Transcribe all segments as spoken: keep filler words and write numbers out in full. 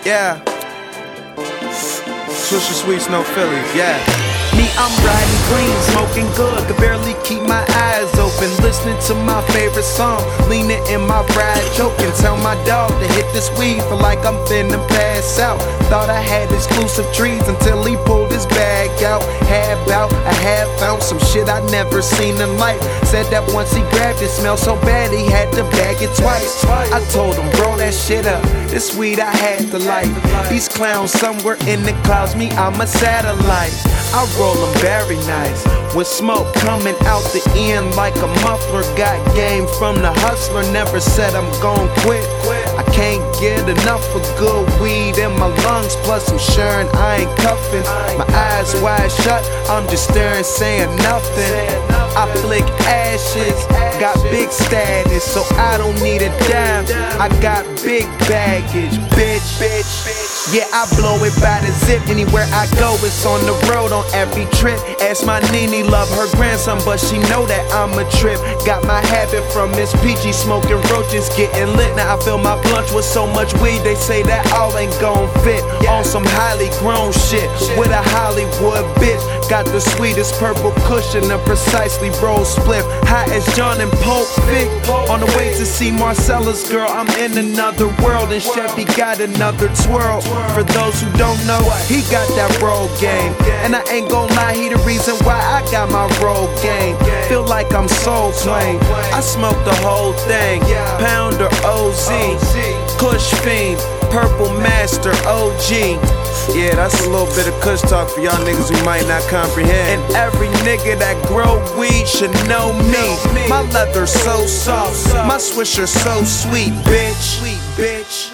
Yeah. Swisher Sweets, no Phillies, yeah. Me, I'm riding clean, smoking good, could barely keep my eyes open. Listening to my favorite song, leaning in my ride, choking. Tell my dog to hit this weed, feel like I'm finna pass out. Thought I had exclusive trees until he pulled his bag out. Had bout, I had found some shit I never seen in life. Said that once he grabbed it, smelled so bad he had to bag it twice. I told him, bro, that shit up, this weed I had to light. These clowns somewhere in the clouds, me, I'm a satellite. I roll them very nice, with smoke coming out the end like a muffler. Got game from the hustler, never said I'm gon' quit. I can't get enough of good weed in my lungs, plus I'm sure I ain't cuffing. My eyes wide shut, I'm just staring, saying nothing. I flick ashes, got big status, so I don't need a dime. I got big baggage, bitch, bitch. Yeah, I blow it by the zip. Anywhere I go, it's on the road on every trip. Ask my Nene, love her grandson, but she know that I'm a trip. Got my habit from Miss Peachy, smoking roaches, getting lit. Now I fill my blunt with so much weed, they say that all ain't gon' fit. On some highly grown shit, with a Hollywood bitch. Got the sweetest purple cushion, a precisely rolled spliff. High as John and Pope Vic. On the way to see Marcella's girl, I'm in another world, and Chevy got another twirl. For those who don't know, he got that roll game, and I ain't gon' lie, he the reason why I got my roll game. Feel like I'm soul playing, I smoke the whole thing. Pounder O Z, Kush Fiend, Purple Master O G. Yeah, that's a little bit of Kush talk for y'all niggas who might not comprehend. And every nigga that grow weed should know me. My leather so soft, my swisher so sweet, bitch. Bitch.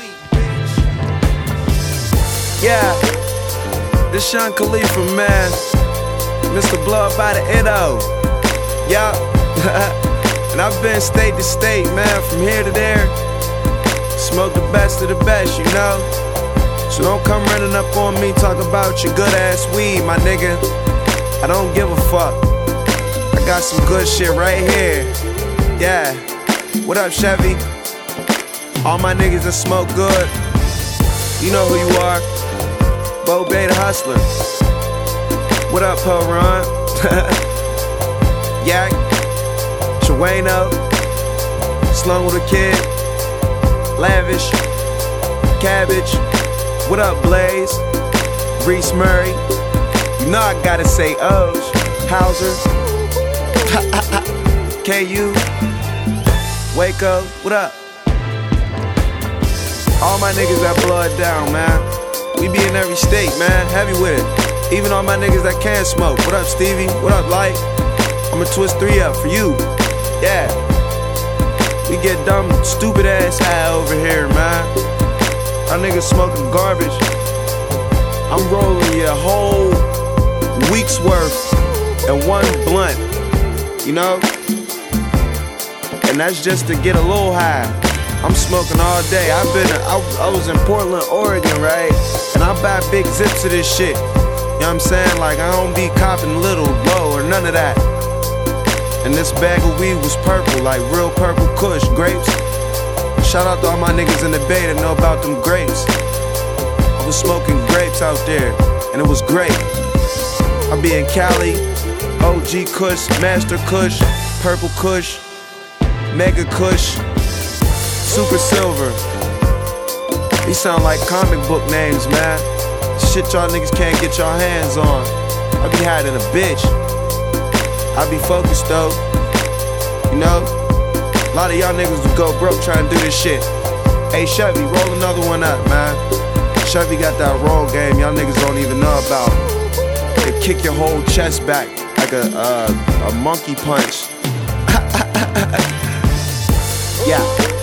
Yeah, this Sean Khalifa, man. Mister Blood by the Ido. Yup. And I've been state to state, man, from here to there. Smoke the best of the best, you know. So don't come running up on me talking about your good ass weed, my nigga. I don't give a fuck. I got some good shit right here. Yeah. What up, Chevy? All my niggas that smoke good. You know who you are. Bo Bay the Hustler. What up, Poe Ron? Yak. Chewano. Slung with a Kid. Lavish. Cabbage. What up, Blaze? Reese Murray. You know I gotta say O's. Hauser. K U. Waco. What up? All my niggas that blood down, man. We be in every state, man. Heavy with it. Even all my niggas that can smoke. What up, Stevie? What up, Light? I'ma twist three up for you. Yeah. We get dumb, stupid ass high over here, man. Our niggas smoking garbage. I'm rolling your whole week's worth in one blunt, you know? And that's just to get a little high. I'm smoking all day. I've been, I, I was in Portland, Oregon, right? And I buy big zips of this shit. You know what I'm saying? Like, I don't be copping little, low, or none of that. And this bag of weed was purple, like real purple Kush, grapes. Shout out to all my niggas in the Bay that know about them grapes. I was smoking grapes out there, and it was great. I be in Cali, O G Kush, Master Kush, Purple Kush, Mega Kush, Super Silver. These sound like comic book names, man. Shit y'all niggas can't get y'all hands on. I be hiding a bitch. I be focused though, you know? A lot of y'all niggas would go broke trying to do this shit. Hey Chevy, roll another one up, man. Chevy got that roll game y'all niggas don't even know about. They kick your whole chest back like a, uh, a monkey punch. Yeah.